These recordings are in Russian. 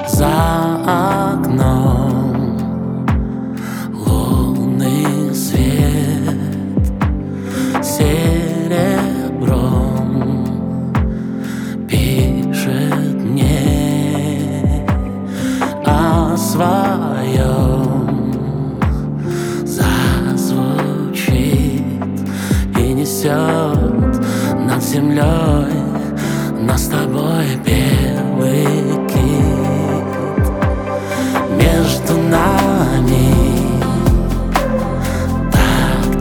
За окном лунный свет серебром пишет мне о своем. Зазвучит и несет над землей нас с тобой первый кит. Между нами так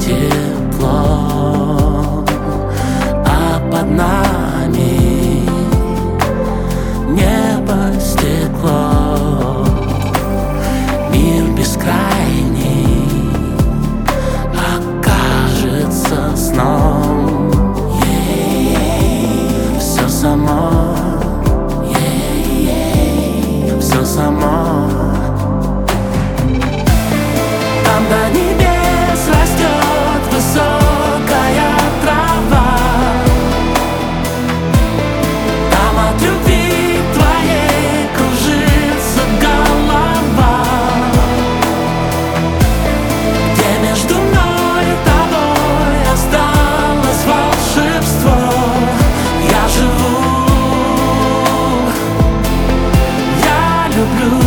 тепло, а под нами небо стекло. Мир бескрайний окажется сном. Все само, все само. Там до небес растет высокая трава, там от любви твоей кружится голова, где между мной и тобой осталось волшебство. Я живу, я люблю.